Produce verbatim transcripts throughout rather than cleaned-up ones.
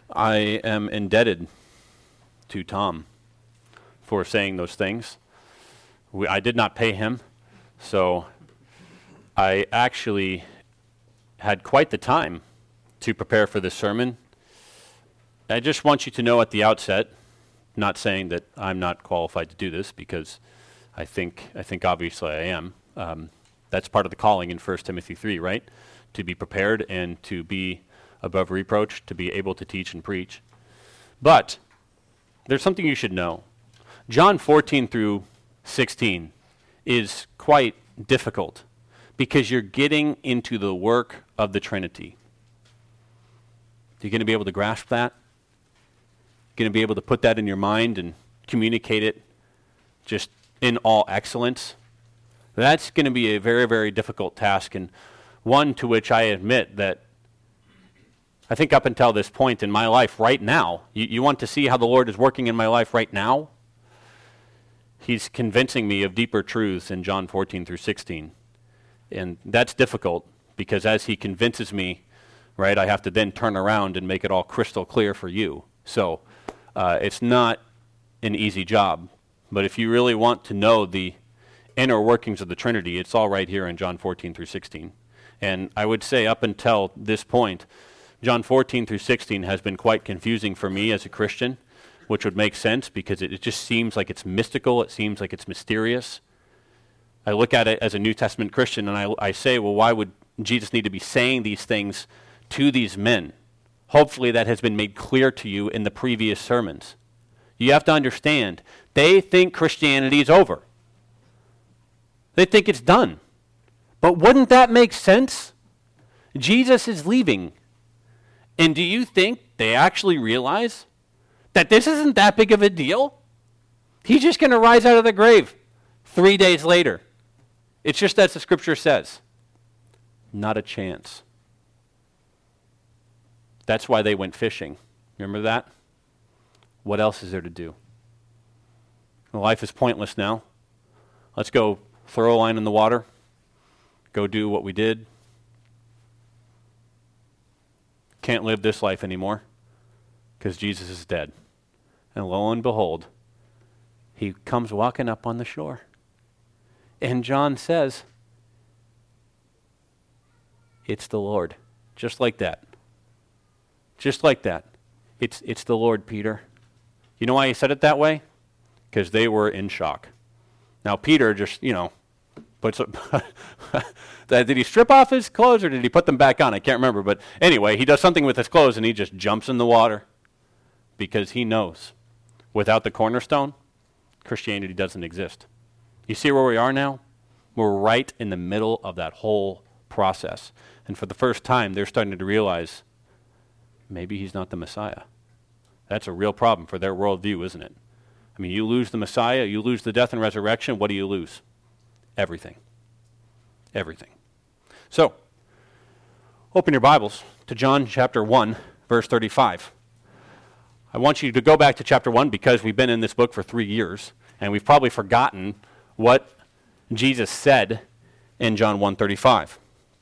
I am indebted to Tom for saying those things. We, I did not pay him, so I actually had quite the time to prepare for this sermon. I just want you to know at the outset, not saying that I'm not qualified to do this, because I think I think obviously I am. Um, that's part of the calling in First Timothy three, right? To be prepared and to be above reproach, to be able to teach and preach. But there's something you should know. John fourteen through sixteen is quite difficult because you're getting into the work of the Trinity. You're going to be able to grasp that? Going to be able to put that in your mind and communicate it just in all excellence? That's going to be a very, very difficult task, and one to which I admit that I think up until this point in my life right now, you, you want to see how the Lord is working in my life right now? He's convincing me of deeper truths in John fourteen through sixteen. And that's difficult because as he convinces me, right, I have to then turn around and make it all crystal clear for you. So uh, it's not an easy job. But if you really want to know the inner workings of the Trinity, it's all right here in John fourteen through sixteen. And I would say up until this point, John fourteen through sixteen has been quite confusing for me as a Christian, which would make sense because it, it just seems like it's mystical. It seems like it's mysterious. I look at it as a New Testament Christian and I, I say, well, why would Jesus need to be saying these things to these men? Hopefully that has been made clear to you in the previous sermons. You have to understand, they think Christianity is over. They think it's done. But wouldn't that make sense? Jesus is leaving. And do you think they actually realize that this isn't that big of a deal? He's just going to rise out of the grave three days later. It's just as the scripture says. Not a chance. That's why they went fishing. Remember that? What else is there to do? Well, life is pointless now. Let's go throw a line in the water. Go do what we did. Can't live this life anymore because Jesus is dead. And lo and behold, he comes walking up on the shore. And John says, it's the Lord. Just like that. Just like that. It's it's the Lord, Peter. You know why he said it that way? Because they were in shock. Now Peter just, you know, puts up did he strip off his clothes or did he put them back on? I can't remember. But anyway, he does something with his clothes and he just jumps in the water because he knows without the cornerstone, Christianity doesn't exist. You see where we are now? We're right in the middle of that whole process. And for the first time, they're starting to realize maybe he's not the Messiah. That's a real problem for their worldview, isn't it? I mean, you lose the Messiah, you lose the death and resurrection, what do you lose? Everything. Everything. So, open your Bibles to John chapter one, verse thirty-five. I want you to go back to chapter one because we've been in this book for three years, and we've probably forgotten what Jesus said in John one thirty-five.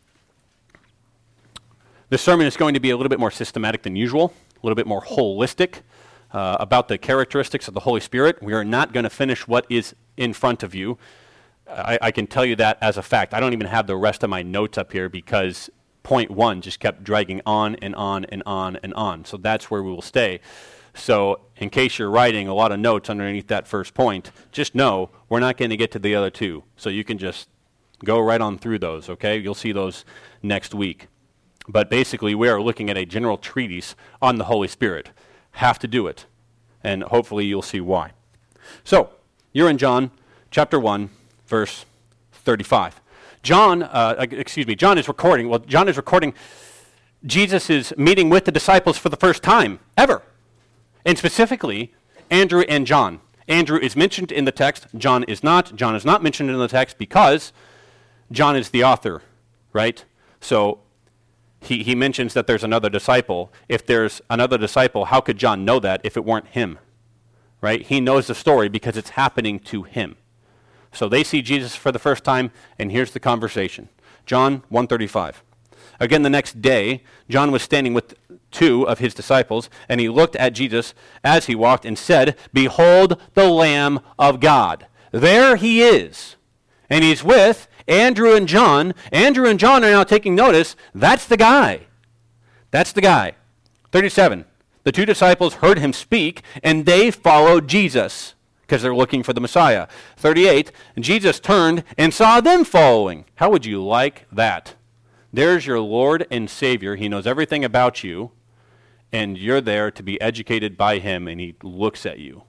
This sermon is going to be a little bit more systematic than usual, a little bit more holistic uh, about the characteristics of the Holy Spirit. We are not going to finish what is in front of you. I, I can tell you that as a fact. I don't even have the rest of my notes up here because point one just kept dragging on and on and on and on. So that's where we will stay. So in case you're writing a lot of notes underneath that first point, just know we're not going to get to the other two. So you can just go right on through those, okay? You'll see those next week. But basically, we are looking at a general treatise on the Holy Spirit. Have to do it. And hopefully you'll see why. So, you're in John chapter one, verse thirty-five. John, uh, excuse me, John is recording, well, John is recording Jesus' meeting with the disciples for the first time, ever. And specifically, Andrew and John. Andrew is mentioned in the text, John is not. John is not mentioned in the text because John is the author, right? So, He, he mentions that there's another disciple. If there's another disciple, how could John know that if it weren't him? Right? He knows the story because it's happening to him. So they see Jesus for the first time, and here's the conversation. John one thirty-five. Again, the next day, John was standing with two of his disciples, and he looked at Jesus as he walked and said, "Behold the Lamb of God." There he is. And he's with Andrew and John. Andrew and John are now taking notice. That's the guy. That's the guy. thirty-seven. The two disciples heard him speak, and they followed Jesus because they're looking for the Messiah. thirty-eight. Jesus turned and saw them following. How would you like that? There's your Lord and Savior. He knows everything about you, and you're there to be educated by him, and he looks at you.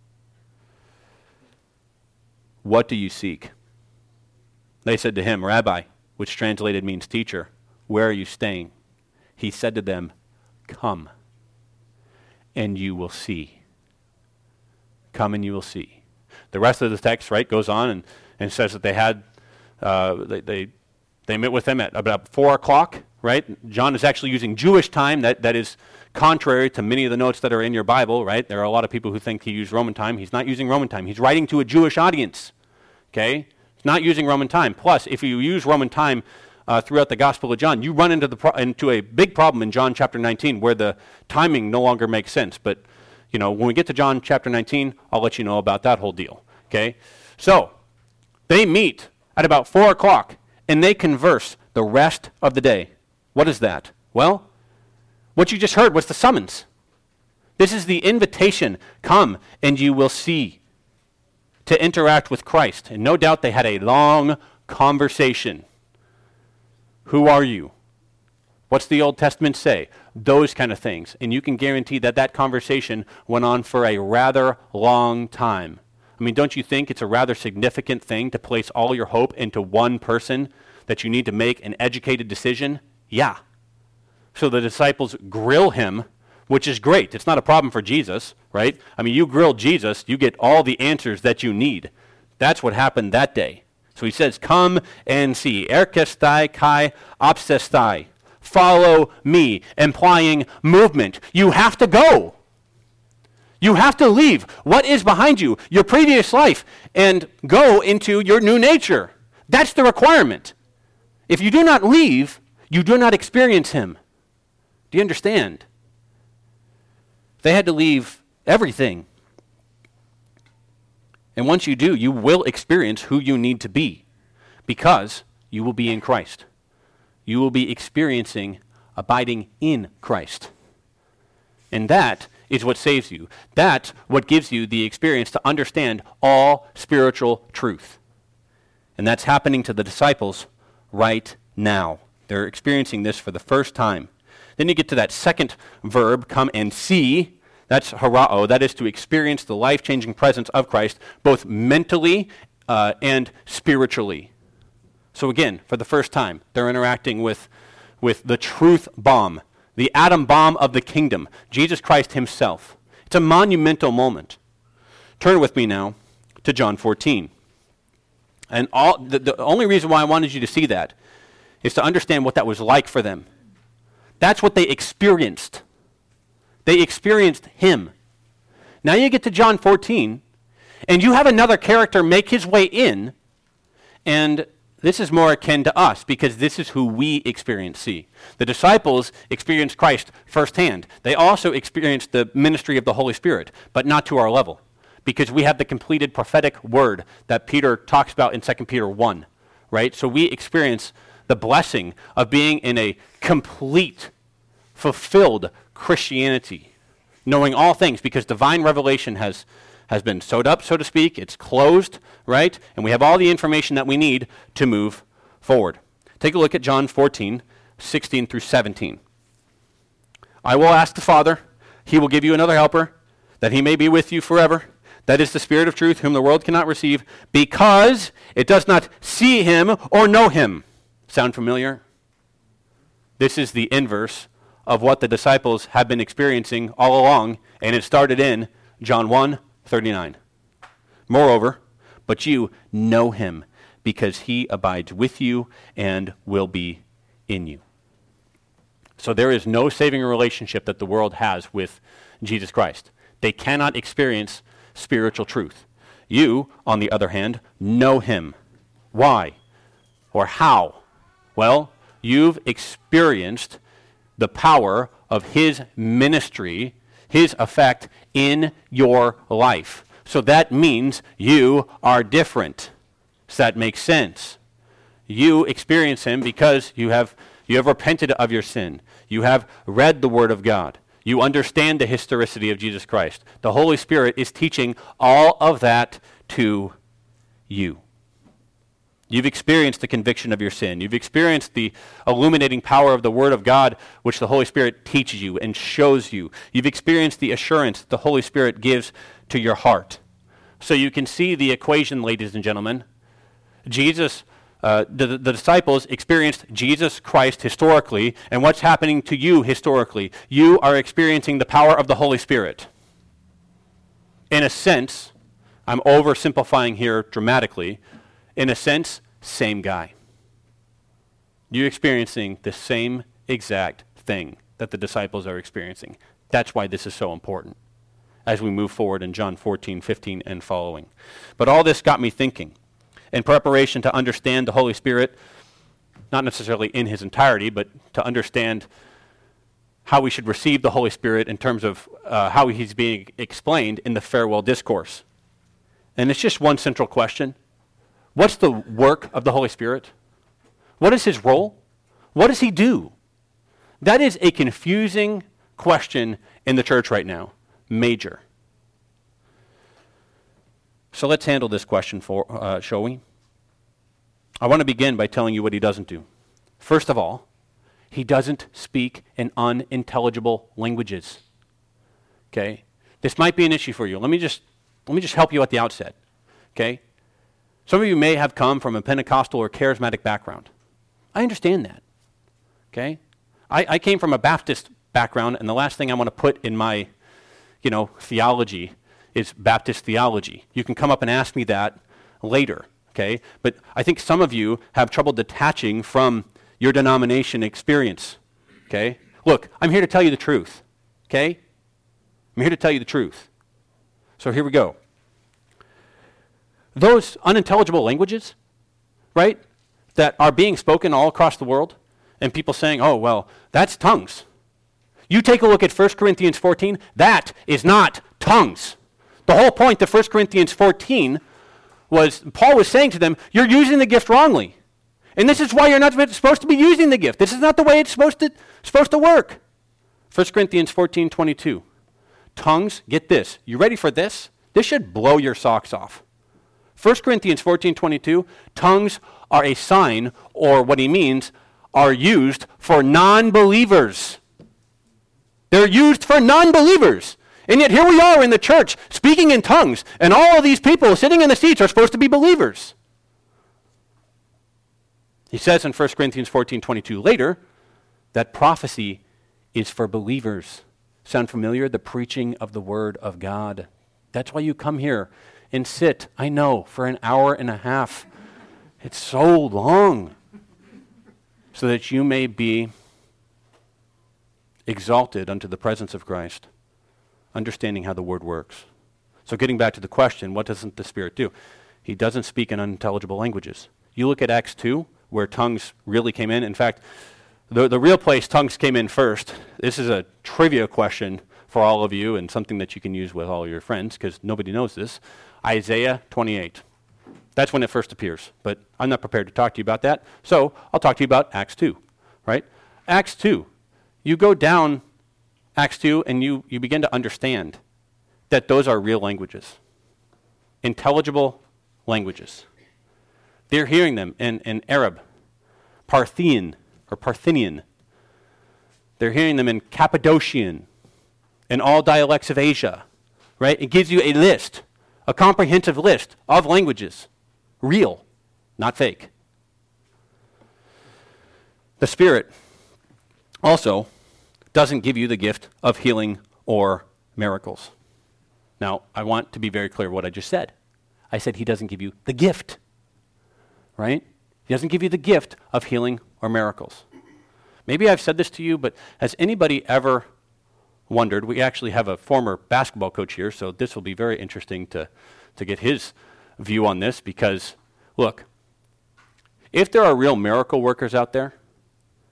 What do you seek? They said to him, "Rabbi," which translated means teacher, "where are you staying?" He said to them, "Come, and you will see." Come and you will see. The rest of the text, right, goes on and, and says that they had, uh, they, they they met with him at about four o'clock, right? John is actually using Jewish time. That that is contrary to many of the notes that are in your Bible, right? There are a lot of people who think he used Roman time. He's not using Roman time. He's writing to a Jewish audience, okay? He's not using Roman time. Plus, if you use Roman time uh, throughout the Gospel of John, you run into the pro- into a big problem in John chapter nineteen where the timing no longer makes sense. But you know, when we get to John chapter nineteen, I'll let you know about that whole deal, okay? So, they meet at about four o'clock, and they converse the rest of the day. What is that? Well, what you just heard was the summons. This is the invitation. Come, and you will see, to interact with Christ. And no doubt they had a long conversation. Who are you? What's the Old Testament say? Those kind of things. And you can guarantee that that conversation went on for a rather long time. I mean, don't you think it's a rather significant thing to place all your hope into one person, that you need to make an educated decision? Yeah. So the disciples grill him, which is great. It's not a problem for Jesus, right? I mean, you grill Jesus, you get all the answers that you need. That's what happened that day. So he says, "Come and see." Erkestai kai opsestai. Follow me, implying movement. You have to go. You have to leave what is behind you, your previous life, and go into your new nature. That's the requirement. If you do not leave, you do not experience him. Do you understand? They had to leave everything. And once you do, you will experience who you need to be, because you will be in Christ. You will be experiencing abiding in Christ. And that is what saves you. That's what gives you the experience to understand all spiritual truth. And that's happening to the disciples right now. They're experiencing this for the first time. Then you get to that second verb, come and see. That's harao. That is to experience the life-changing presence of Christ, both mentally uh, and spiritually. So again, for the first time, they're interacting with, with the truth bomb, the atom bomb of the kingdom, Jesus Christ himself. It's a monumental moment. Turn with me now to John fourteen. And all the, the only reason why I wanted you to see that is to understand what that was like for them. That's what they experienced. They experienced him. Now you get to John fourteen, and you have another character make his way in, and this is more akin to us, because this is who we experience see. The disciples experienced Christ firsthand. They also experienced the ministry of the Holy Spirit, but not to our level, because we have the completed prophetic word that Peter talks about in Second Peter one, right? So we experience the blessing of being in a complete, fulfilled Christianity, knowing all things, because divine revelation has has been sewed up, so to speak. It's closed, right? And we have all the information that we need to move forward. Take a look at John fourteen, sixteen through seventeen. "I will ask the Father, he will give you another helper, that he may be with you forever. That is the Spirit of truth, whom the world cannot receive, because it does not see him or know him." Sound familiar? This is the inverse of what the disciples have been experiencing all along, and it started in John one, thirty-nine. "Moreover, but you know him, because he abides with you and will be in you." So there is no saving relationship that the world has with Jesus Christ. They cannot experience spiritual truth. You, on the other hand, know him. Why? Or how? Well, you've experienced the power of his ministry, his effect in your life. So that means you are different. Does that make sense? You experience him because you have you have repented of your sin. You have read the Word of God. You understand the historicity of Jesus Christ. The Holy Spirit is teaching all of that to you. You've experienced the conviction of your sin. You've experienced the illuminating power of the Word of God, which the Holy Spirit teaches you and shows you. You've experienced the assurance the Holy Spirit gives to your heart. So you can see the equation, ladies and gentlemen. Jesus, uh, the, the disciples experienced Jesus Christ historically, and what's happening to you historically? You are experiencing the power of the Holy Spirit. In a sense, I'm oversimplifying here dramatically, in a sense, same guy. You're experiencing the same exact thing that the disciples are experiencing. That's why this is so important as we move forward in John fourteen, fifteen, and following. But all this got me thinking. In preparation to understand the Holy Spirit, not necessarily in his entirety, but to understand how we should receive the Holy Spirit in terms of uh, how he's being explained in the farewell discourse. And it's just one central question. What's the work of the Holy Spirit? What is his role? What does he do? That is a confusing question in the church right now. Major. So let's handle this question, for, uh, shall we? I want to begin by telling you what he doesn't do. First of all, he doesn't speak in unintelligible languages. Okay? This might be an issue for you. Let me just let me just help you at the outset. Okay? Some of you may have come from a Pentecostal or charismatic background. I understand that. Okay? I, I came from a Baptist background, and the last thing I want to put in my, you know, theology is Baptist theology. You can come up and ask me that later, okay? But I think some of you have trouble detaching from your denomination experience, okay? Look, I'm here to tell you the truth, okay? I'm here to tell you the truth. So here we go. Those unintelligible languages, right, that are being spoken all across the world, and people saying, oh, well, that's tongues. You take a look at First Corinthians fourteen, that is not tongues. The whole point of First Corinthians fourteen was, Paul was saying to them, you're using the gift wrongly. And this is why you're not supposed to be using the gift. This is not the way it's supposed to, supposed to work. First Corinthians fourteen twenty-two. Tongues, get this. You ready for this? This should blow your socks off. First Corinthians fourteen twenty-two, tongues are a sign, or what he means, are used for non-believers. They're used for non-believers. And yet here we are in the church speaking in tongues, and all of these people sitting in the seats are supposed to be believers. He says in First Corinthians fourteen twenty-two later that prophecy is for believers. Sound familiar? The preaching of the Word of God. That's why you come here and sit, I know, for an hour and a half. It's so long. So that you may be exalted unto the presence of Christ, understanding how the Word works. So getting back to the question, what doesn't the Spirit do? He doesn't speak in unintelligible languages. You look at Acts two, where tongues really came in. In fact, the, the real place tongues came in first. This is a trivia question for all of you and something that you can use with all your friends because nobody knows this. Isaiah twenty-eight. That's when it first appears, but I'm not prepared to talk to you about that. So I'll talk to you about Acts two, right? Acts two. You go down Acts two and you, you begin to understand that those are real languages, intelligible languages. They're hearing them in, in Arab, Parthian, or Parthenian. They're hearing them in Cappadocian, in all dialects of Asia, right? It gives you a list, a comprehensive list of languages, real, not fake. The Spirit also doesn't give you the gift of healing or miracles. Now, I want to be very clear what I just said. I said he doesn't give you the gift, right? He doesn't give you the gift of healing or miracles. Maybe I've said this to you, but has anybody ever wondered, we actually have a former basketball coach here, so this will be very interesting to, to get his view on this because, look, if there are real miracle workers out there,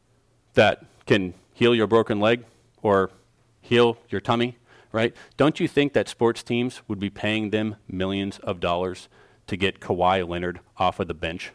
that can heal your broken leg or heal your tummy, right? Don't you think that sports teams would be paying them millions of dollars to get Kawhi Leonard off of the bench?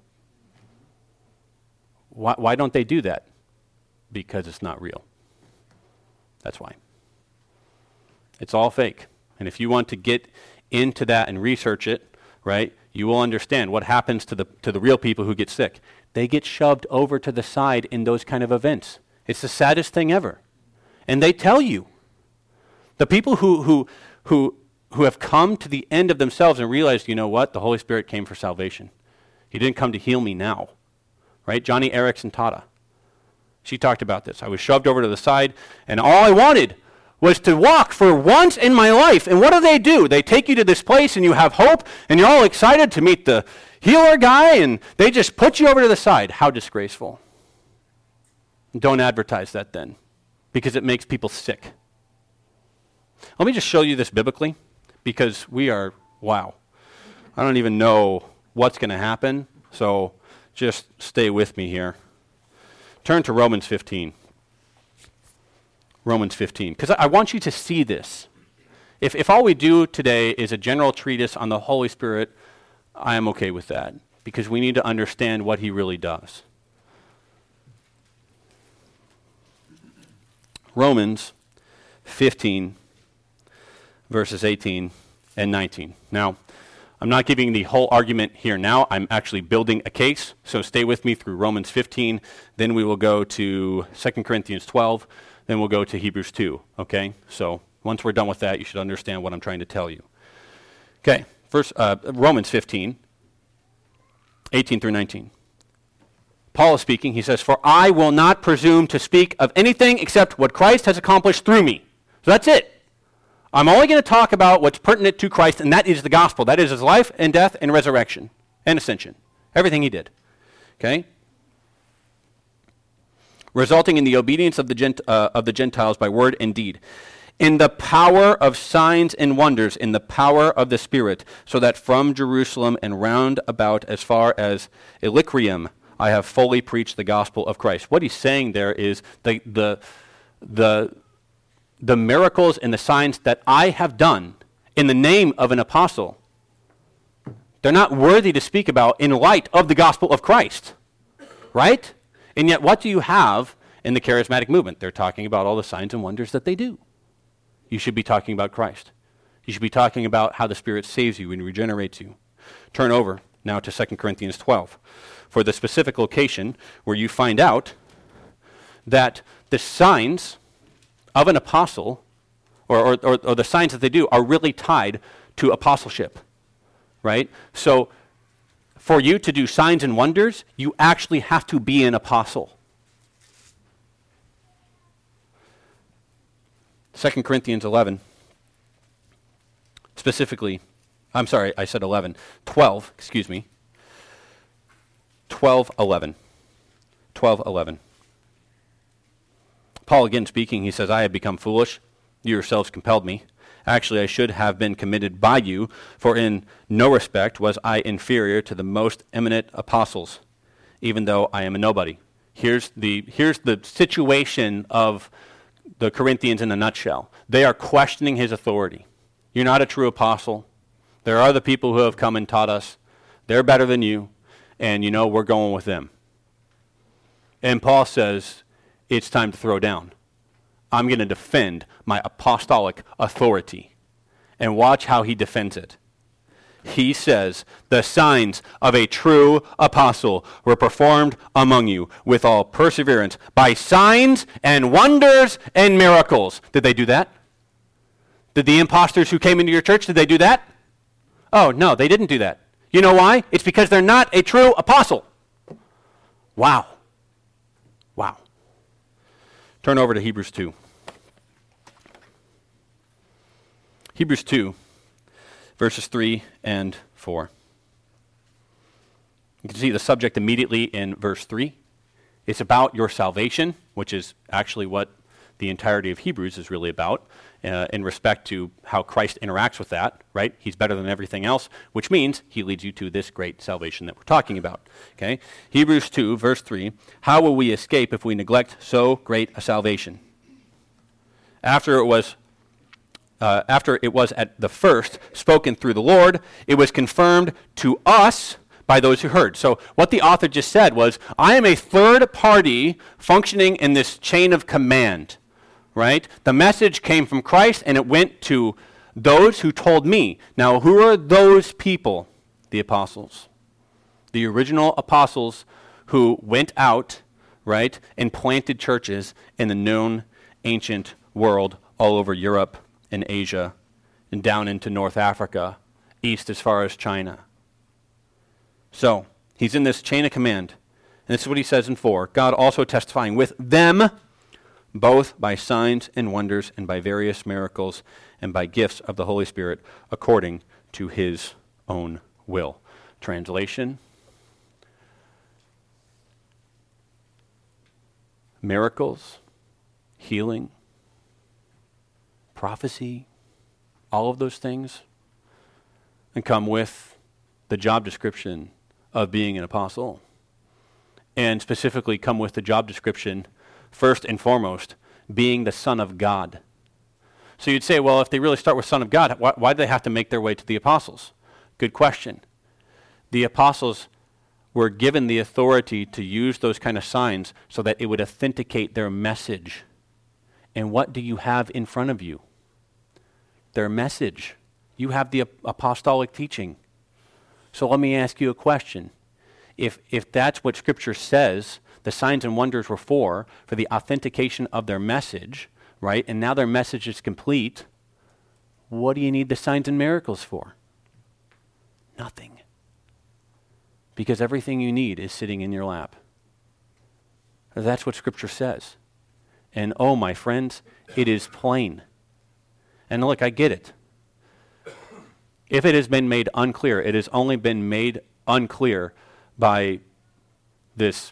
Why, why don't they do that? Because it's not real. That's why. It's all fake. And if you want to get into that and research it, right, you will understand what happens to the to the real people who get sick. They get shoved over to the side in those kind of events. It's the saddest thing ever. And they tell you. The people who who who who have come to the end of themselves and realized, you know what, the Holy Spirit came for salvation. He didn't come to heal me now. Right? Johnny Erickson Tata. She talked about this. I was shoved over to the side, and all I wanted was to walk for once in my life. And what do they do? They take you to this place, and you have hope, and you're all excited to meet the healer guy, and they just put you over to the side. How disgraceful. Don't advertise that then, because it makes people sick. Let me just show you this biblically, because we are, wow. I don't even know what's going to happen, so just stay with me here. Turn to Romans fifteen. Romans fifteen, because I, I want you to see this. If, if all we do today is a general treatise on the Holy Spirit, I am okay with that, because we need to understand what he really does. Romans fifteen, verses eighteen and nineteen. Now, I'm not giving the whole argument here now. I'm actually building a case, so stay with me through Romans fifteen. Then we will go to Second Corinthians twelve. Then we'll go to Hebrews two, okay? So once we're done with that, you should understand what I'm trying to tell you. Okay, first, uh, Romans fifteen, eighteen through nineteen. Paul is speaking. He says, "For I will not presume to speak of anything except what Christ has accomplished through me." So that's it. I'm only going to talk about what's pertinent to Christ, and that is the gospel. That is his life and death and resurrection and ascension. Everything he did. Okay? Resulting in the obedience of the, Gent- uh, of the Gentiles by word and deed, in the power of signs and wonders, in the power of the Spirit, so that from Jerusalem and round about as far as Illyricum, I have fully preached the gospel of Christ. What he's saying there is the the the the miracles and the signs that I have done in the name of an apostle, they're not worthy to speak about in light of the gospel of Christ. Right? And yet, what do you have in the charismatic movement? They're talking about all the signs and wonders that they do. You should be talking about Christ. You should be talking about how the Spirit saves you and regenerates you. Turn over now to Second Corinthians twelve for the specific location where you find out that the signs of an apostle, or, or, or, or the signs that they do, are really tied to apostleship. Right? So, for you to do signs and wonders, you actually have to be an apostle. Second Corinthians eleven, specifically, I'm sorry, I said eleven, twelve, excuse me, twelve eleven, twelve eleven. Paul again speaking, he says, "I have become foolish, you yourselves compelled me. Actually, I should have been committed by you, for in no respect was I inferior to the most eminent apostles, even though I am a nobody." Here's the, here's the situation of the Corinthians in a nutshell. They are questioning his authority. You're not a true apostle. There are other people who have come and taught us. They're better than you, and you know we're going with them. And Paul says, it's time to throw down. I'm going to defend my apostolic authority. And watch how he defends it. He says, "The signs of a true apostle were performed among you with all perseverance by signs and wonders and miracles." Did they do that? Did the imposters who came into your church, did they do that? Oh, no, they didn't do that. You know why? It's because they're not a true apostle. Wow. Wow. Turn over to Hebrews two. Hebrews two, verses three and four. You can see the subject immediately in verse three. It's about your salvation, which is actually what the entirety of Hebrews is really about, uh, in respect to how Christ interacts with that, right? He's better than everything else, which means he leads you to this great salvation that we're talking about, okay? Hebrews two, verse three, how will we escape if we neglect so great a salvation? After it was uh, after it was at the first spoken through the Lord, it was confirmed to us by those who heard. So what the author just said was, I am a third party functioning in this chain of command, right? The message came from Christ and it went to those who told me. Now, who are those people? The apostles. The original apostles who went out, right, and planted churches in the known ancient world all over Europe and Asia and down into North Africa, east as far as China. So, he's in this chain of command. And this is what he says in four. God also testifying with them, both by signs and wonders and by various miracles and by gifts of the Holy Spirit according to his own will. Translation. Miracles, healing, prophecy, all of those things, and come with the job description of being an apostle, and specifically come with the job description, first and foremost, being the Son of God. So you'd say, well, if they really start with Son of God, why, why do they have to make their way to the apostles? Good question. The apostles were given the authority to use those kind of signs so that it would authenticate their message. And what do you have in front of you? Their message. You have the apostolic teaching. So let me ask you a question. If if that's what Scripture says, the signs and wonders were for, for the authentication of their message, right? And now their message is complete, what do you need the signs and miracles for? Nothing. Because everything you need is sitting in your lap. That's what Scripture says. And oh, my friends, it is plain. And look, I get it. If it has been made unclear, it has only been made unclear by this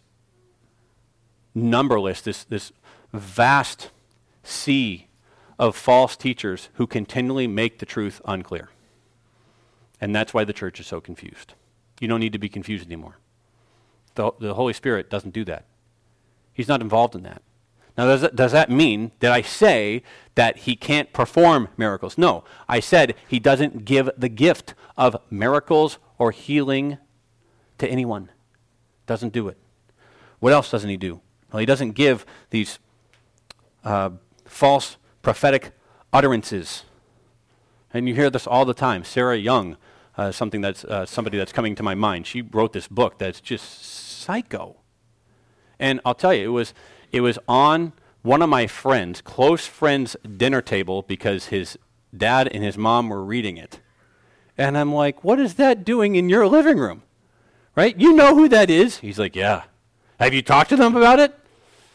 numberless, this, this vast sea of false teachers who continually make the truth unclear. And that's why the church is so confused. You don't need to be confused anymore. The, the Holy Spirit doesn't do that. He's not involved in that. Now, does that, does that mean, did I say that he can't perform miracles? No, I said he doesn't give the gift of miracles or healing to anyone. Doesn't do it. What else doesn't he do? Well, he doesn't give these uh, false prophetic utterances. And you hear this all the time. Sarah Young, uh, something that's uh, somebody that's coming to my mind. She wrote this book that's just psycho. And I'll tell you, it was it was on one of my friends, close friends' dinner table because his dad and his mom were reading it. And I'm like, what is that doing in your living room? Right? You know who that is? He's like, yeah. Have you talked to them about it?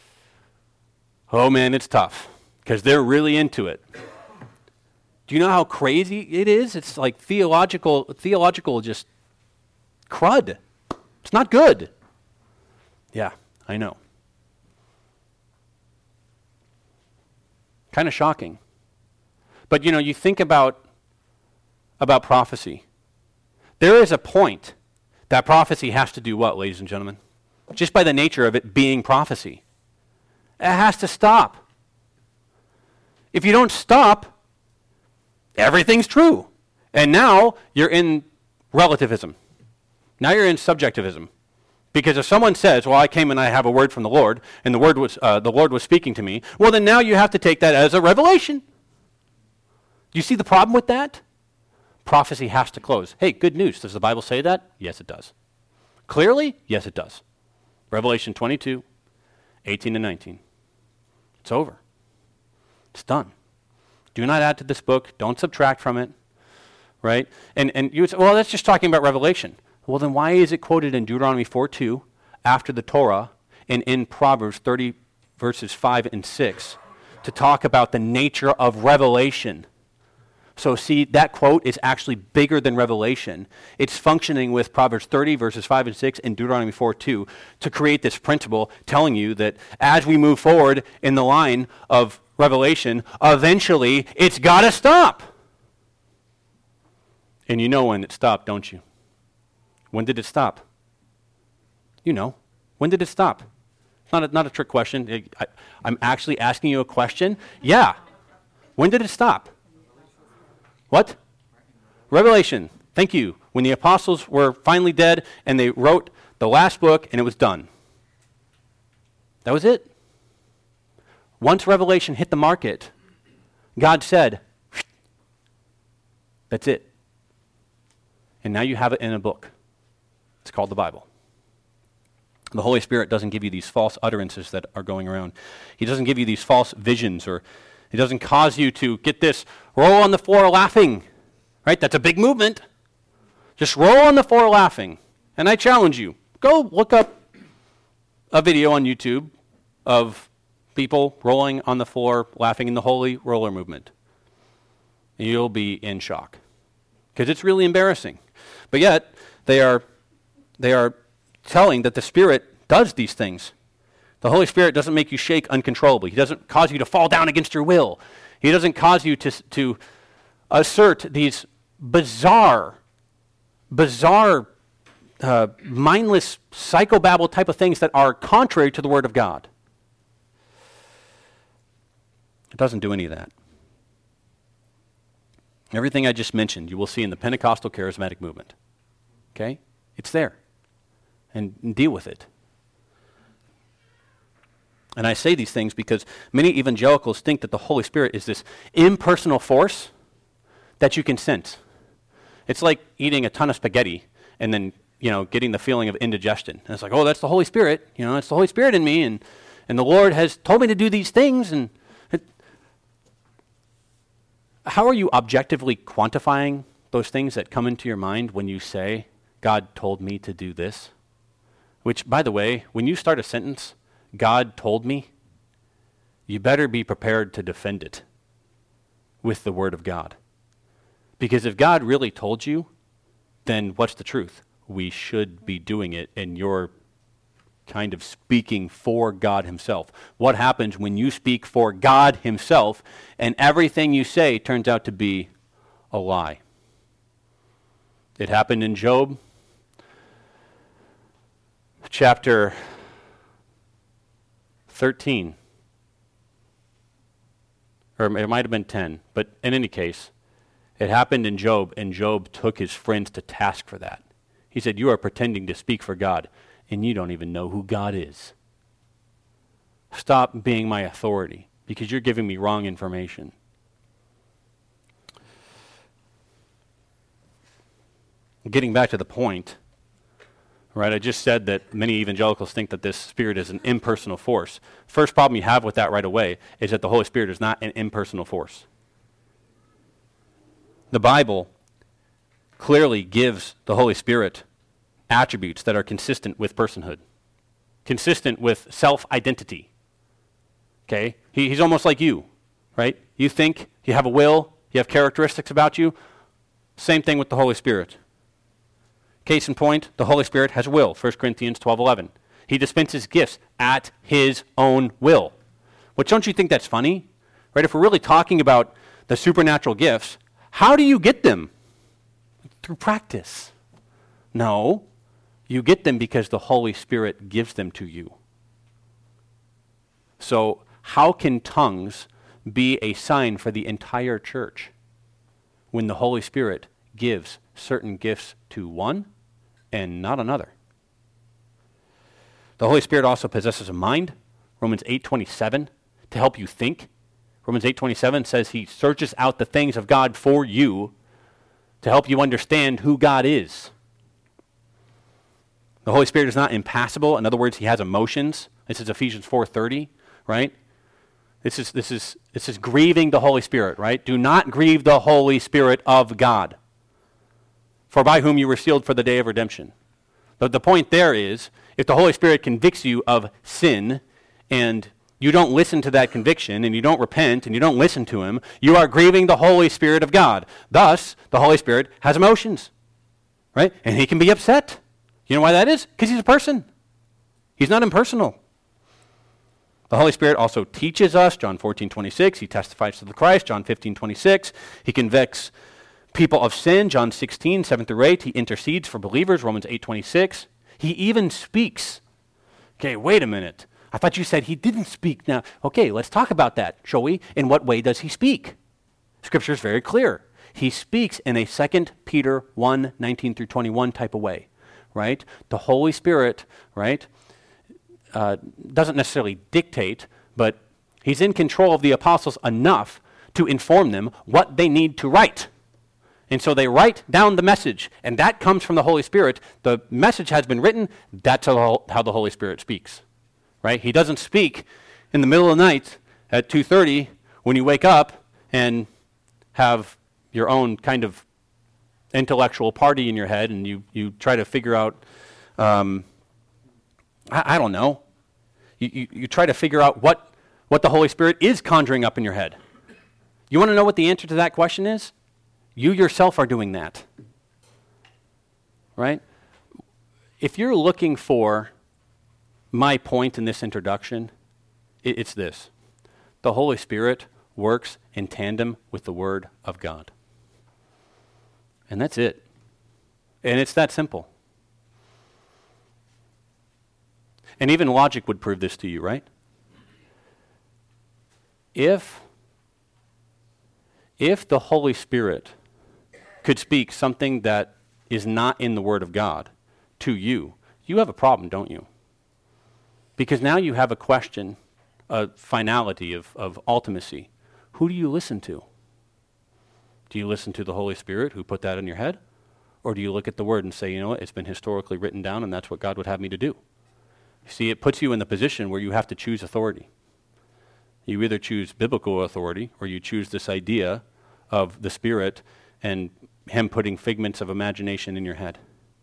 Oh man, it's tough because they're really into it. Do you know how crazy it is? It's like theological, theological just crud. It's not good. Yeah, I know. Kind of shocking. But you know, you think about, about prophecy. There is a point that prophecy has to do what, ladies and gentlemen? Just by the nature of it being prophecy. It has to stop. If you don't stop, everything's true. And now you're in relativism. Now you're in subjectivism. Because if someone says, well, I came and I have a word from the Lord, and the word was uh, the Lord was speaking to me, well, then now you have to take that as a revelation. Do you see the problem with that? Prophecy has to close. Hey, good news. Does the Bible say that? Yes, it does. Clearly? Yes, it does. Revelation twenty-two, eighteen and nineteen. It's over. It's done. Do not add to this book. Don't subtract from it. Right? And and you would say, well, that's just talking about Revelation. Well, then why is it quoted in Deuteronomy four two after the Torah and in Proverbs thirty verses five and six to talk about the nature of revelation? So see, that quote is actually bigger than Revelation. It's functioning with Proverbs thirty, verses five and six, and Deuteronomy four two to create this principle telling you that as we move forward in the line of Revelation, eventually it's got to stop. And you know when it stopped, don't you? When did it stop? You know. When did it stop? It's not a, not a trick question. I, I'm actually asking you a question. Yeah. When did it stop? What? Revelation. Thank you. When the apostles were finally dead and they wrote the last book and it was done. That was it. Once Revelation hit the market, God said, that's it. And now you have it in a book. It's called the Bible. The Holy Spirit doesn't give you these false utterances that are going around. He doesn't give you these false visions, or he doesn't cause you to get this, roll on the floor laughing. Right? That's a big movement. Just roll on the floor laughing. And I challenge you, go look up a video on YouTube of people rolling on the floor laughing in the holy roller movement. And you'll be in shock. Because it's really embarrassing. But yet, they are they are telling that the Spirit does these things. The Holy Spirit doesn't make you shake uncontrollably. He doesn't cause you to fall down against your will. He doesn't cause you to, to assert these bizarre, bizarre, uh, mindless psychobabble type of things that are contrary to the Word of God. It doesn't do any of that. Everything I just mentioned, you will see in the Pentecostal charismatic movement. Okay? It's there. And, and deal with it. And I say these things because many evangelicals think that the Holy Spirit is this impersonal force that you can sense. It's like eating a ton of spaghetti and then, you know, getting the feeling of indigestion. And it's like, oh, that's the Holy Spirit. You know, it's the Holy Spirit in me, and, and the Lord has told me to do these things. And it, how are you objectively quantifying those things that come into your mind when you say, God told me to do this? Which, by the way, when you start a sentence, God told me, you better be prepared to defend it with the Word of God. Because if God really told you, then what's the truth? We should be doing it, and you're kind of speaking for God himself. What happens when you speak for God himself and everything you say turns out to be a lie? It happened in Job chapter thirteen. Or it might have been ten, but in any case, it happened in Job, and Job took his friends to task for that. He said, you are pretending to speak for God, and you don't even know who God is. Stop being my authority, because you're giving me wrong information. Getting back to the point, right, I just said that many evangelicals think that this Spirit is an impersonal force. First problem you have with that right away is that the Holy Spirit is not an impersonal force. The Bible clearly gives the Holy Spirit attributes that are consistent with personhood, consistent with self-identity. Okay? He, he's almost like you, right? You think, you have a will, you have characteristics about you. Same thing with the Holy Spirit. Case in point, the Holy Spirit has a will, First Corinthians twelve eleven. He dispenses gifts at his own will. But don't you think that's funny? Right? If we're really talking about the supernatural gifts, how do you get them? Through practice. No, you get them because the Holy Spirit gives them to you. So how can tongues be a sign for the entire church when the Holy Spirit gives certain gifts to one and not another? The Holy Spirit also possesses a mind, Romans eight twenty-seven, to help you think. Romans eight twenty-seven says he searches out the things of God for you to help you understand who God is. The Holy Spirit is not impassible. In other words, he has emotions. This is Ephesians four thirty, right? This is this is this is grieving the Holy Spirit, right? Do not grieve the Holy Spirit of God, for by whom you were sealed for the day of redemption. But the point there is, if the Holy Spirit convicts you of sin and you don't listen to that conviction and you don't repent and you don't listen to him, you are grieving the Holy Spirit of God. Thus, the Holy Spirit has emotions, right? And he can be upset. You know why that is? Because he's a person. He's not impersonal. The Holy Spirit also teaches us, John fourteen twenty-six. He testifies to the Christ, John fifteen twenty-six. He convicts people of sin, John sixteen, seven through eight. He intercedes for believers, Romans eight twenty-six. He even speaks. Okay, wait a minute. I thought you said he didn't speak. Now, okay, let's talk about that, shall we? In what way does he speak? Scripture is very clear. He speaks in a Second Peter one, nineteen through twenty-one type of way, right? The Holy Spirit, right, uh, doesn't necessarily dictate, but he's in control of the apostles enough to inform them what they need to write. And so they write down the message, and that comes from the Holy Spirit. The message has been written. That's how the Holy Spirit speaks, right? He doesn't speak in the middle of the night at two thirty when you wake up and have your own kind of intellectual party in your head, and you, you try to figure out, um, I, I don't know, you, you, you try to figure out what, what the Holy Spirit is conjuring up in your head. You want to know what the answer to that question is? You yourself are doing that, right? If you're looking for my point in this introduction, it, it's this. The Holy Spirit works in tandem with the Word of God. And that's it. And it's that simple. And even logic would prove this to you, right? If, if the Holy Spirit could speak something that is not in the Word of God to you, you have a problem, don't you? Because now you have a question, a finality of, of ultimacy. Who do you listen to? Do you listen to the Holy Spirit who put that in your head? Or do you look at the Word and say, you know what, it's been historically written down and that's what God would have me to do? You see, it puts you in the position where you have to choose authority. You either choose biblical authority or you choose this idea of the Spirit and him putting figments of imagination in your head.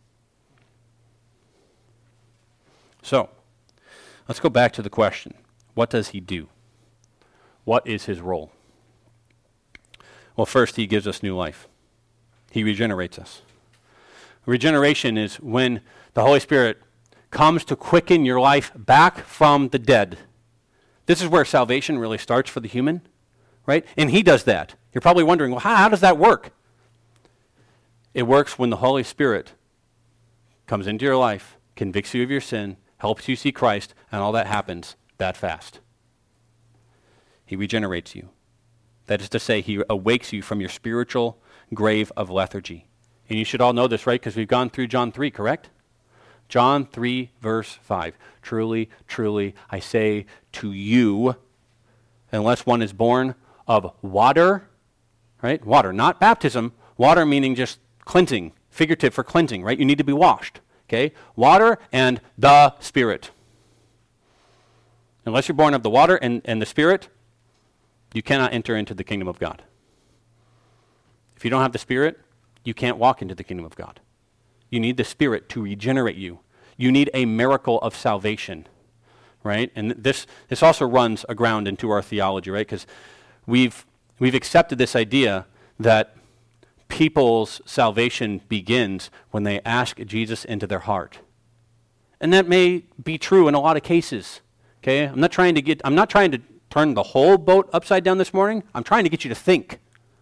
So, let's go back to the question. What does he do? What is his role? Well, first, he gives us new life. He regenerates us. Regeneration is when the Holy Spirit comes to quicken your life back from the dead. This is where salvation really starts for the human, right? And he does that. You're probably wondering, well, how, how does that work? It works when the Holy Spirit comes into your life, convicts you of your sin, helps you see Christ, and all that happens that fast. He regenerates you. That is to say, he awakes you from your spiritual grave of lethargy. And you should all know this, right? Because we've gone through John three, correct? John three, verse five. Truly, truly, I say to you, unless one is born of water, right? Water, not baptism. Water meaning just cleansing, figurative for cleansing, right? You need to be washed, okay? Water and the Spirit. Unless you're born of the water and, and the Spirit, you cannot enter into the kingdom of God. If you don't have the Spirit, you can't walk into the kingdom of God. You need the Spirit to regenerate you. You need a miracle of salvation, right? And this this also runs aground into our theology, right? Because we've we've accepted this idea that people's salvation begins when they ask Jesus into their heart. And that may be true in a lot of cases. Okay? I'm not trying to get I'm not trying to turn the whole boat upside down this morning. I'm trying to get you to think.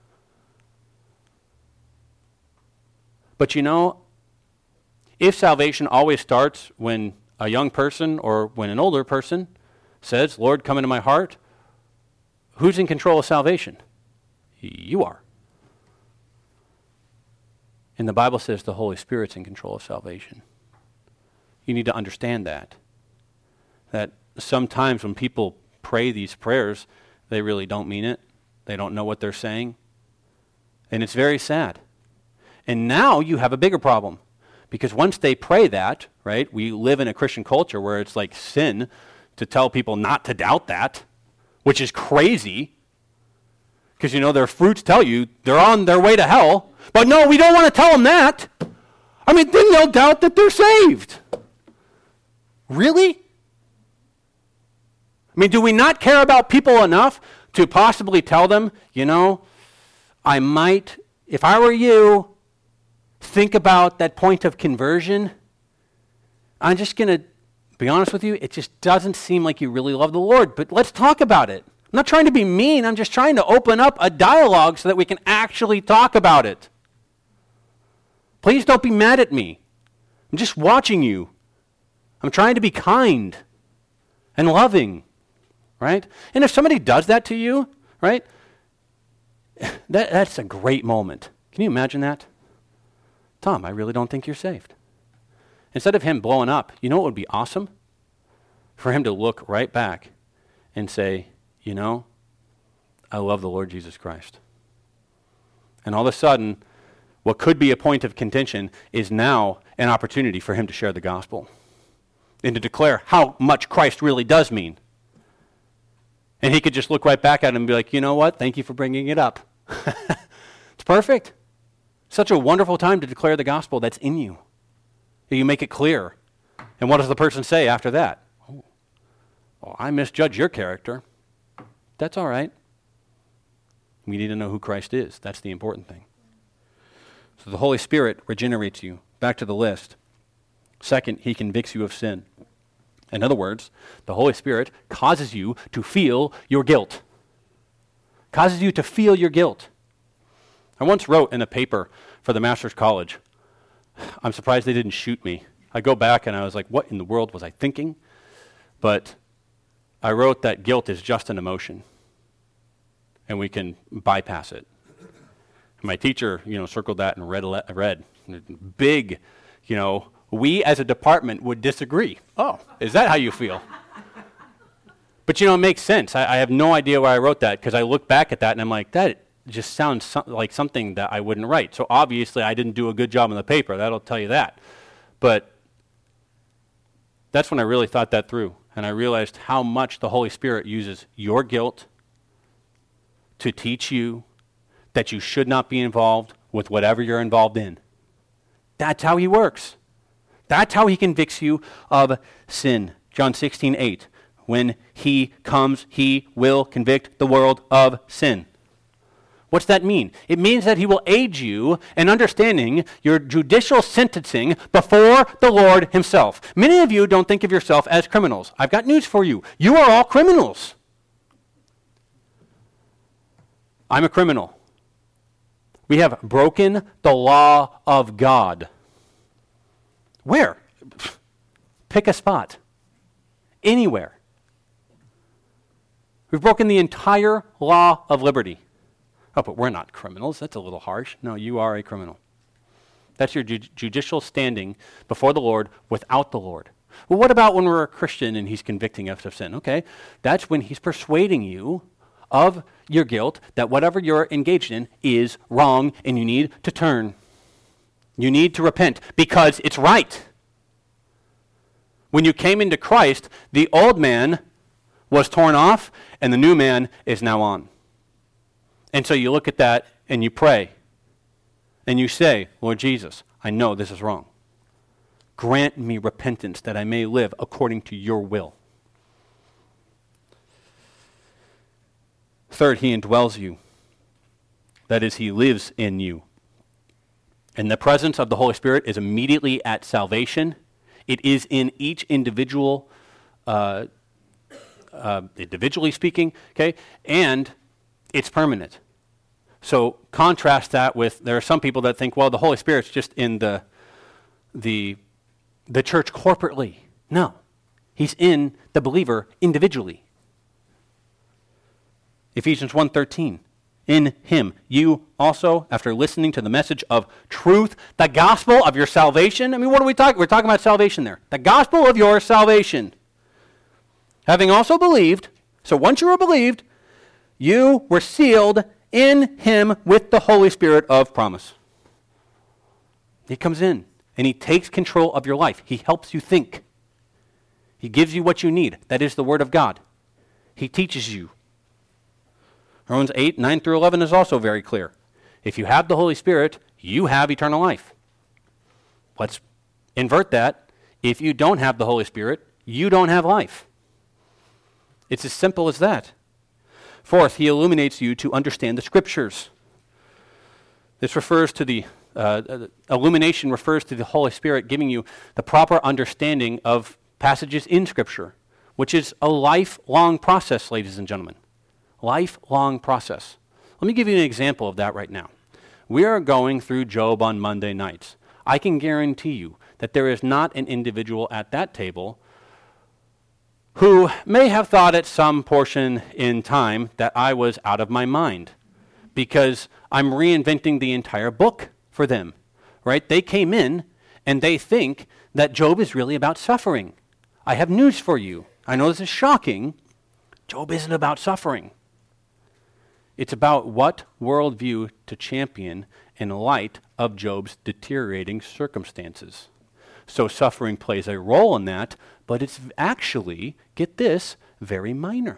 But you know, if salvation always starts when a young person or when an older person says, Lord, come into my heart, who's in control of salvation? You are. And the Bible says the Holy Spirit's in control of salvation. You need to understand that. That sometimes when people pray these prayers, they really don't mean it. They don't know what they're saying. And it's very sad. And now you have a bigger problem. Because once they pray that, right, we live in a Christian culture where it's like sin to tell people not to doubt that, which is crazy. Because, you know, their fruits tell you they're on their way to hell. But no, we don't want to tell them that. I mean, then they'll doubt that they're saved. Really? I mean, do we not care about people enough to possibly tell them, you know, I might, if I were you, think about that point of conversion? I'm just going to be honest with you, it just doesn't seem like you really love the Lord, but let's talk about it. I'm not trying to be mean, I'm just trying to open up a dialogue so that we can actually talk about it. Please don't be mad at me. I'm just watching you. I'm trying to be kind and loving, right? And if somebody does that to you, right, that, that's a great moment. Can you imagine that? Tom, I really don't think you're saved. Instead of him blowing up, you know what would be awesome? For him to look right back and say, you know, I love the Lord Jesus Christ. And all of a sudden, what could be a point of contention is now an opportunity for him to share the gospel and to declare how much Christ really does mean. And he could just look right back at him and be like, you know what? Thank you for bringing it up. It's perfect. Such a wonderful time to declare the gospel that's in you. You make it clear. And what does the person say after that? Oh, well, I misjudge your character. That's all right. We need to know who Christ is. That's the important thing. So the Holy Spirit regenerates you. Back to the list. Second, he convicts you of sin. In other words, the Holy Spirit causes you to feel your guilt. Causes you to feel your guilt. I once wrote in a paper for the Master's College, I'm surprised they didn't shoot me. I go back and I was like, what in the world was I thinking? But I wrote that guilt is just an emotion, and we can bypass it. My teacher, you know, circled that in red, red, big, you know, we as a department would disagree. Oh, is that how you feel? But, you know, it makes sense. I, I have no idea why I wrote that, because I look back at that and I'm like, that just sounds so, like something that I wouldn't write. So obviously I didn't do a good job in the paper. That'll tell you that. But that's when I really thought that through. And I realized how much the Holy Spirit uses your guilt to teach you that you should not be involved with whatever you're involved in. That's how he works. That's how he convicts you of sin. John sixteen eight. When he comes, he will convict the world of sin. What's that mean? It means that he will aid you in understanding your judicial sentencing before the Lord himself. Many of you don't think of yourself as criminals. I've got news for you. You are all criminals. I'm a criminal. We have broken the law of God. Where? Pick a spot. Anywhere. We've broken the entire law of liberty. Oh, but we're not criminals. That's a little harsh. No, you are a criminal. That's your ju- judicial standing before the Lord without the Lord. Well, what about when we're a Christian and he's convicting us of sin? Okay, that's when he's persuading you of your guilt, that whatever you're engaged in is wrong and you need to turn. You need to repent because it's right. When you came into Christ, the old man was torn off and the new man is now on. And so you look at that and you pray and you say, Lord Jesus, I know this is wrong. Grant me repentance that I may live according to your will. Third, he indwells you. That is, he lives in you. And the presence of the Holy Spirit is immediately at salvation. It is in each individual, uh, uh, individually speaking, okay, and it's permanent. So contrast that with, there are some people that think, well, the Holy Spirit's just in the the the church corporately. No, he's in the believer individually. Ephesians one thirteen, in him you also, after listening to the message of truth, the gospel of your salvation. I mean, what are we talking? We're talking about salvation there. The gospel of your salvation. Having also believed, so once you were believed, you were sealed in him with the Holy Spirit of promise. He comes in and he takes control of your life. He helps you think. He gives you what you need. That is the Word of God. He teaches you. Romans eight, nine through eleven is also very clear. If you have the Holy Spirit, you have eternal life. Let's invert that. If you don't have the Holy Spirit, you don't have life. It's as simple as that. Fourth, he illuminates you to understand the Scriptures. This refers to the, uh, uh, illumination refers to the Holy Spirit giving you the proper understanding of passages in Scripture, which is a lifelong process, ladies and gentlemen. Lifelong process. Let me give you an example of that right now. We are going through Job on Monday nights. I can guarantee you that there is not an individual at that table who may have thought at some portion in time that I was out of my mind because I'm reinventing the entire book for them, right? They came in and they think that Job is really about suffering. I have news for you. I know this is shocking. Job isn't about suffering. It's about what worldview to champion in light of Job's deteriorating circumstances. So suffering plays a role in that, but it's actually, get this, very minor.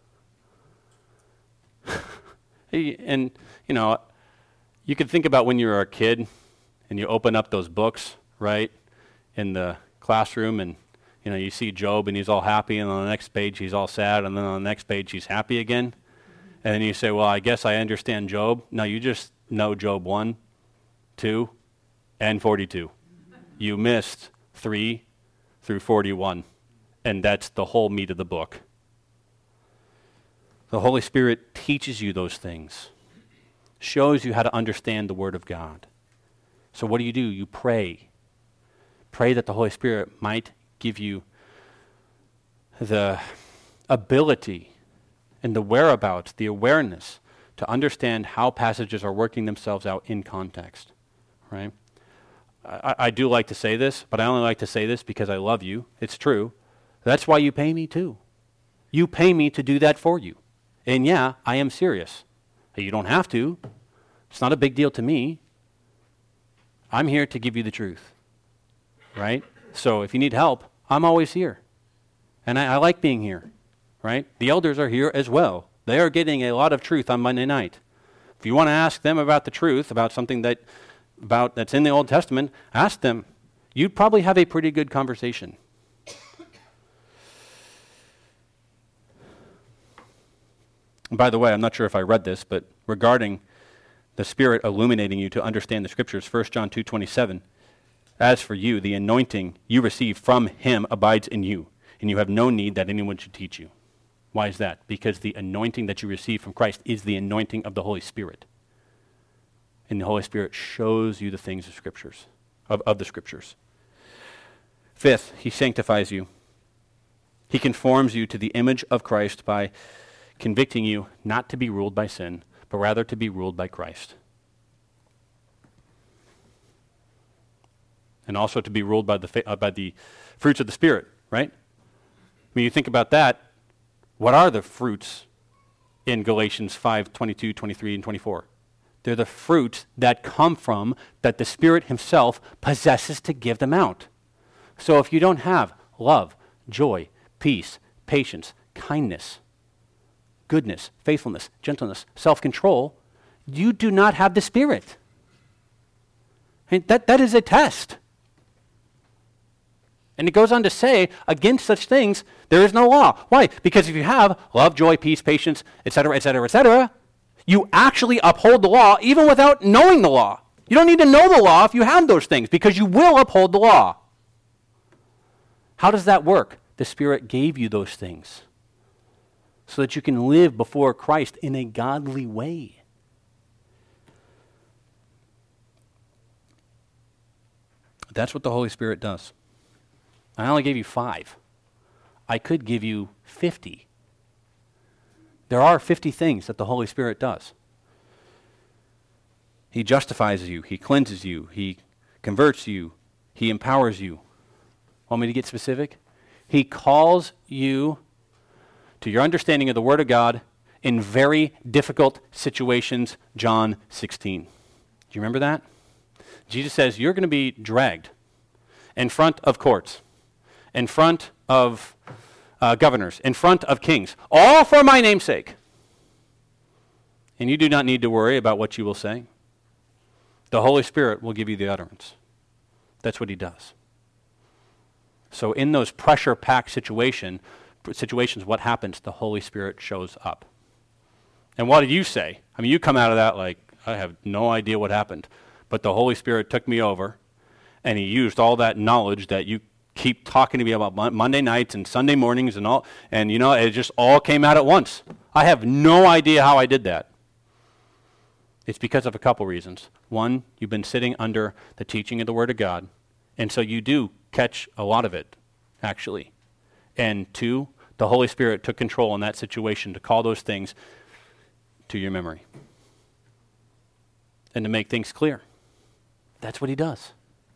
And, you know, you can think about when you were a kid and you open up those books, right, in the classroom, and, you know, you see Job and he's all happy, and on the next page he's all sad, and then on the next page he's happy again. And then you say, well, I guess I understand Job. No, you just know Job one, two, and forty-two. You missed three through forty-one, and that's the whole meat of the book. The Holy Spirit teaches you those things, shows you how to understand the Word of God. So what do you do? You pray. Pray that the Holy Spirit might give you the ability and the whereabouts, the awareness to understand how passages are working themselves out in context, right? I, I do like to say this, but I only like to say this because I love you. It's true. That's why you pay me too. You pay me to do that for you. And yeah, I am serious. You don't have to. It's not a big deal to me. I'm here to give you the truth, right? So if you need help, I'm always here. And I, I like being here, right? The elders are here as well. They are getting a lot of truth on Monday night. If you want to ask them about the truth, about something that about that's in the Old Testament, ask them. You'd probably have a pretty good conversation. And by the way, I'm not sure if I read this, but regarding the Spirit illuminating you to understand the Scriptures, First John two twenty-seven, as for you, the anointing you receive from Him abides in you, and you have no need that anyone should teach you. Why is that? Because the anointing that you receive from Christ is the anointing of the Holy Spirit. And the Holy Spirit shows you the things of Scriptures, of, of the Scriptures. Fifth, He sanctifies you. He conforms you to the image of Christ by convicting you not to be ruled by sin, but rather to be ruled by Christ. And also to be ruled by the fa- uh, by the fruits of the Spirit, right? I mean, you think about that. What are the fruits in Galatians five, twenty-two, twenty-three, and twenty-four? They're the fruits that come from, that the Spirit Himself possesses to give them out. So if you don't have love, joy, peace, patience, kindness, goodness, faithfulness, gentleness, self-control, you do not have the Spirit. And that, that is a test. And it goes on to say, against such things, there is no law. Why? Because if you have love, joy, peace, patience, et cetera, et cetera, et cetera, you actually uphold the law even without knowing the law. You don't need to know the law if you have those things, because you will uphold the law. How does that work? The Spirit gave you those things so that you can live before Christ in a godly way. That's what the Holy Spirit does. I only gave you five. I could give you fifty. There are fifty things that the Holy Spirit does. He justifies you. He cleanses you. He converts you. He empowers you. Want me to get specific? He calls you to your understanding of the Word of God in very difficult situations, John sixteen. Do you remember that? Jesus says, you're going to be dragged in front of courts, in front of uh, governors, in front of kings, all for my name's sake. And you do not need to worry about what you will say. The Holy Spirit will give you the utterance. That's what He does. So in those pressure-packed situations, situations, what happens? The Holy Spirit shows up. And what did you say? I mean, you come out of that like, I have no idea what happened. But the Holy Spirit took me over, and he used all that knowledge that you keep talking to me about mon- Monday nights and Sunday mornings and all, and you know, it just all came out at once. I have no idea how I did that. It's because of a couple reasons. One, you've been sitting under the teaching of the Word of God, and so you do catch a lot of it, actually. And two, the Holy Spirit took control in that situation to call those things to your memory and to make things clear. That's what he does.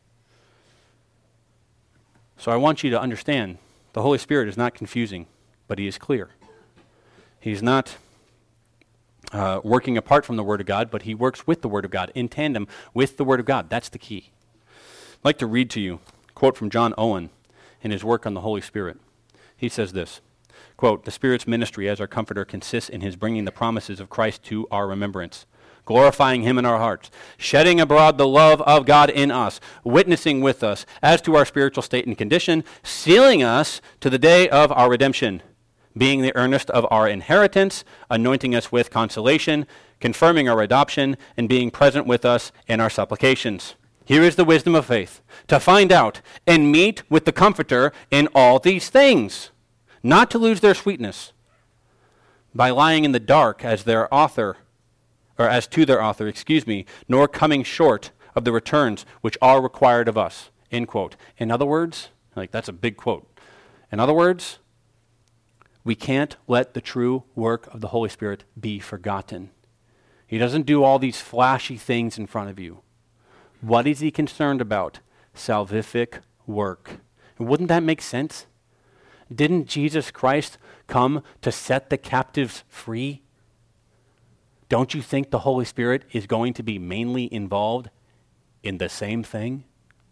So I want you to understand, the Holy Spirit is not confusing, but he is clear. He's not uh, working apart from the Word of God, but he works with the Word of God, in tandem with the Word of God. That's the key. I'd like to read to you a quote from John Owen in his work on the Holy Spirit. He says this, quote, "The Spirit's ministry as our comforter consists in his bringing the promises of Christ to our remembrance, glorifying him in our hearts, shedding abroad the love of God in us, witnessing with us as to our spiritual state and condition, sealing us to the day of our redemption, being the earnest of our inheritance, anointing us with consolation, confirming our adoption, and being present with us in our supplications. Here is the wisdom of faith, to find out and meet with the Comforter in all these things, not to lose their sweetness by lying in the dark as their author, or as to their author, excuse me, nor coming short of the returns which are required of us," end quote. In other words, like that's a big quote. In other words, we can't let the true work of the Holy Spirit be forgotten. He doesn't do all these flashy things in front of you. What is he concerned about? Salvific work. And wouldn't that make sense? Didn't Jesus Christ come to set the captives free? Don't you think the Holy Spirit is going to be mainly involved in the same thing?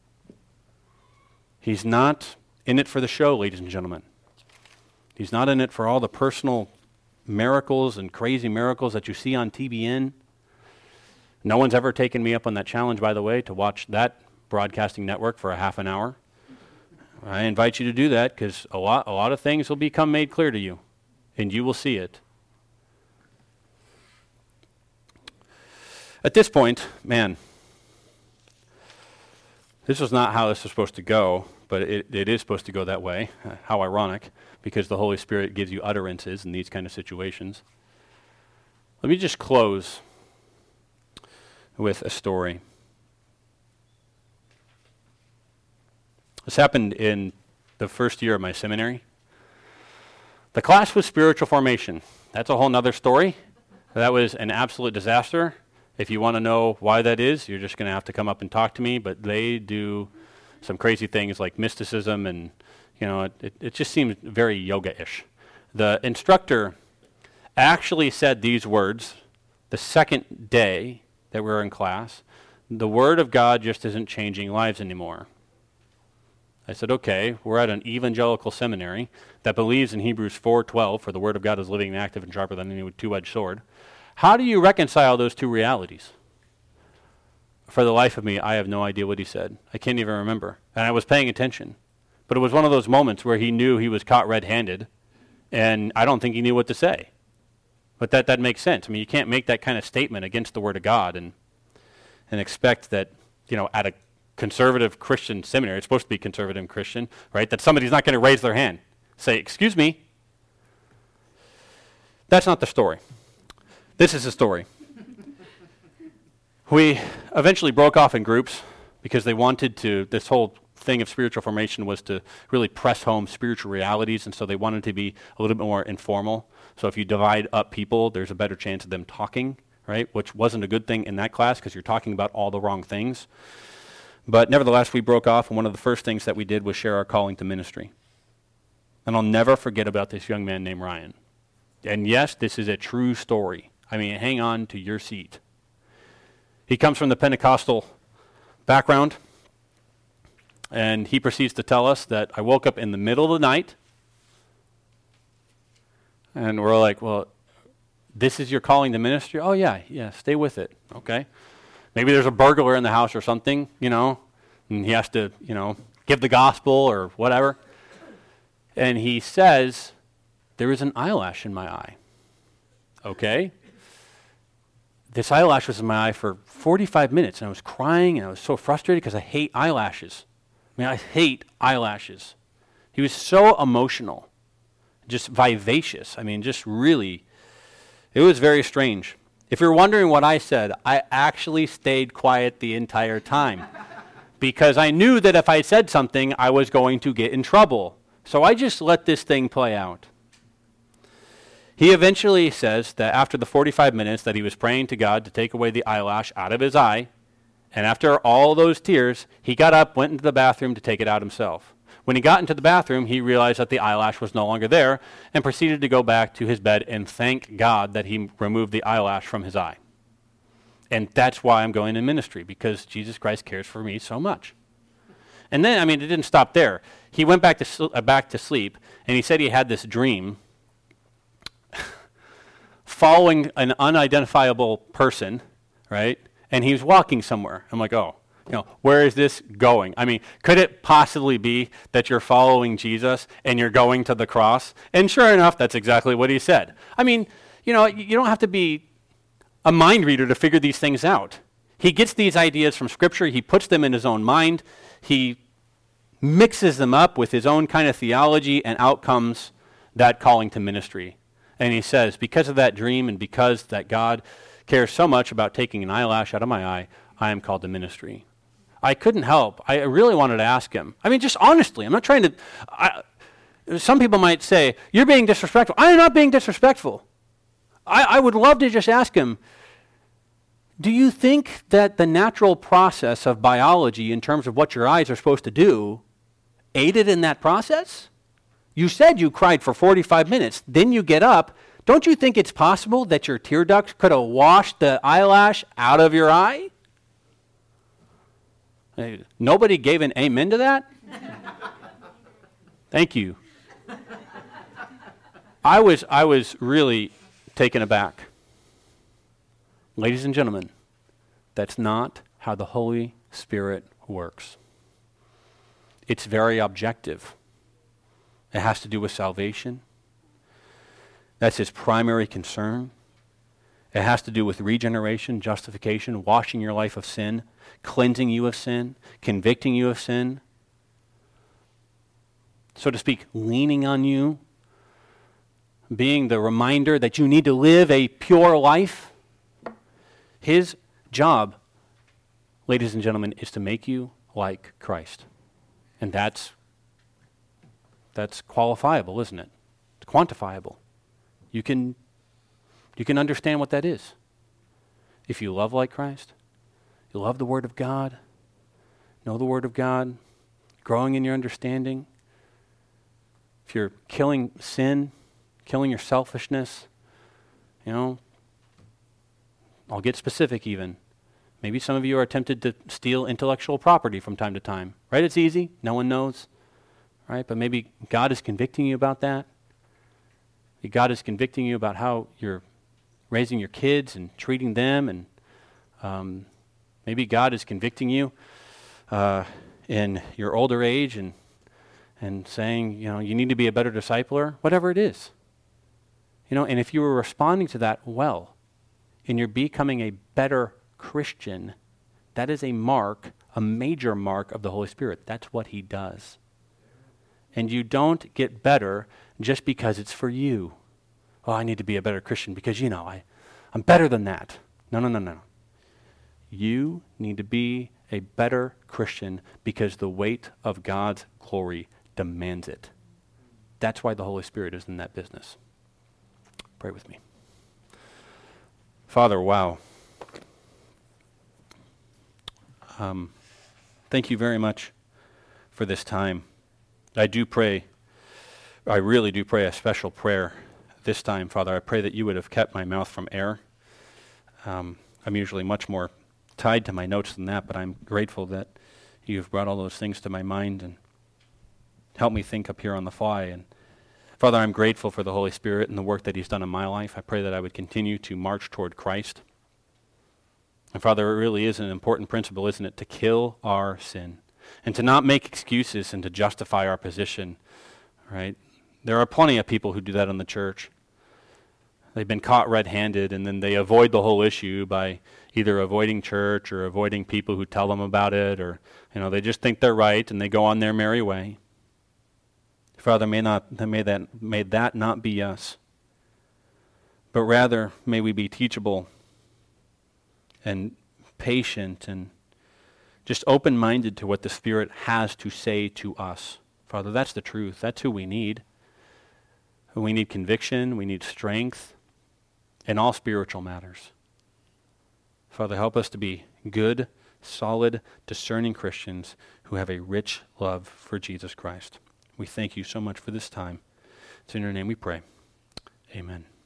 He's not in it for the show, ladies and gentlemen. He's not in it for all the personal miracles and crazy miracles that you see on T B N. No one's ever taken me up on that challenge, by the way, to watch that broadcasting network for a half an hour. I invite you to do that because a lot, a lot of things will become made clear to you, and you will see it. At this point, man, this is not how this is supposed to go, but it, it is supposed to go that way. Uh, how ironic, because the Holy Spirit gives you utterances in these kind of situations. Let me just close with a story. This happened in the first year of my seminary. The class was spiritual formation. That's a whole nother story. That was an absolute disaster. If you want to know why that is, you're just going to have to come up and talk to me, but they do some crazy things like mysticism, and you know, it, it, it just seems very yoga-ish. The instructor actually said these words the second day that we were in class: "The Word of God just isn't changing lives anymore." I said, okay, we're at an evangelical seminary that believes in Hebrews four twelve, for the Word of God is living and active and sharper than any two-edged sword. How do you reconcile those two realities? For the life of me, I have no idea what he said. I can't even remember. And I was paying attention. But it was one of those moments where he knew he was caught red-handed, and I don't think he knew what to say. But that, that makes sense. I mean, you can't make that kind of statement against the Word of God and and expect that, you know, at a conservative Christian seminary, it's supposed to be conservative Christian, right, that somebody's not going to raise their hand, say, "Excuse me." That's not the story. This is the story. We eventually broke off in groups because they wanted to, this whole thing of spiritual formation was to really press home spiritual realities, and so they wanted to be a little bit more informal. So if you divide up people, there's a better chance of them talking, right, which wasn't a good thing in that class because you're talking about all the wrong things. But nevertheless, we broke off, and one of the first things that we did was share our calling to ministry. And I'll never forget about this young man named Ryan. And yes, this is a true story. I mean, hang on to your seat. He comes from the Pentecostal background, and he proceeds to tell us that I woke up in the middle of the night, and we're like, well, this is your calling to ministry? Oh, yeah, yeah, stay with it, okay. Maybe there's a burglar in the house or something, you know, and he has to, you know, give the gospel or whatever. And he says there is an eyelash in my eye. Okay? This eyelash was in my eye for forty-five minutes, and I was crying, and I was so frustrated because I hate eyelashes. I mean, I hate eyelashes. He was so emotional, just vivacious. I mean, just really, it was very strange. If you're wondering what I said, I actually stayed quiet the entire time because I knew that if I said something, I was going to get in trouble. So I just let this thing play out. He eventually says that after the forty-five minutes that he was praying to God to take away the eyelash out of his eye, and after all those tears, he got up, went into the bathroom to take it out himself. When he got into the bathroom, he realized that the eyelash was no longer there and proceeded to go back to his bed and thank God that he removed the eyelash from his eye. And that's why I'm going in ministry, because Jesus Christ cares for me so much. And then, I mean, it didn't stop there. He went back to sl- uh, back to sleep, and he said he had this dream following an unidentifiable person, right? And he was walking somewhere. I'm like, oh, you know, where is this going? I mean, could it possibly be that you're following Jesus and you're going to the cross? And sure enough, that's exactly what he said. I mean, you know, you don't have to be a mind reader to figure these things out. He gets these ideas from Scripture. He puts them in his own mind. He mixes them up with his own kind of theology, and out comes that calling to ministry. And he says, because of that dream and because that God cares so much about taking an eyelash out of my eye, I am called to ministry. I couldn't help. I really wanted to ask him. I mean, just honestly, I'm not trying to... I, some people might say, you're being disrespectful. I am not being disrespectful. I, I would love to just ask him, do you think that the natural process of biology in terms of what your eyes are supposed to do aided in that process? You said you cried for forty-five minutes. Then you get up. Don't you think it's possible that your tear ducts could have washed the eyelash out of your eye? Hey, nobody gave an amen to that? Thank you. I was, I was really taken aback. Ladies and gentlemen, that's not how the Holy Spirit works. It's very objective. It has to do with salvation. That's his primary concern. It has to do with regeneration, justification, washing your life of sin, cleansing you of sin, convicting you of sin, so to speak, leaning on you, being the reminder that you need to live a pure life. His job, ladies and gentlemen, is to make you like Christ. And that's that's qualifiable, isn't it? It's quantifiable. You can you can understand what that is. If you love like Christ, you love the Word of God, know the Word of God, growing in your understanding. If you're killing sin, killing your selfishness, you know, I'll get specific even. Maybe some of you are tempted to steal intellectual property from time to time, right? It's easy. No one knows, right? But maybe God is convicting you about that. God is convicting you about how you're raising your kids and treating them, and um, maybe God is convicting you uh, in your older age and and saying, you know, you need to be a better discipler, whatever it is. You know, and if you were responding to that well, and you're becoming a better Christian, that is a mark, a major mark of the Holy Spirit. That's what he does. And you don't get better just because it's for you. Oh, I need to be a better Christian because, you know, I, I'm better than that. No, no, no, no. You need to be a better Christian because the weight of God's glory demands it. That's why the Holy Spirit is in that business. Pray with me. Father, wow. Um, thank you very much for this time. I do pray, I really do pray a special prayer this time, Father. I pray that you would have kept my mouth from error. Um, I'm usually much more tied to my notes than that, but I'm grateful that you've brought all those things to my mind and helped me think up here on the fly. And Father, I'm grateful for the Holy Spirit and the work that he's done in my life. I pray that I would continue to march toward Christ. And Father, it really is an important principle, isn't it, to kill our sin and to not make excuses and to justify our position, right? There are plenty of people who do that in the church. They've been caught red-handed, and then they avoid the whole issue by either avoiding church or avoiding people who tell them about it, or you know, they just think they're right and they go on their merry way. Father, may not may that may that not be us, but rather may we be teachable and patient and just open-minded to what the Spirit has to say to us. Father, that's the truth. That's who we need. We need conviction. We need strength in all spiritual matters. Father, help us to be good, solid, discerning Christians who have a rich love for Jesus Christ. We thank you so much for this time. It's in your name we pray. Amen.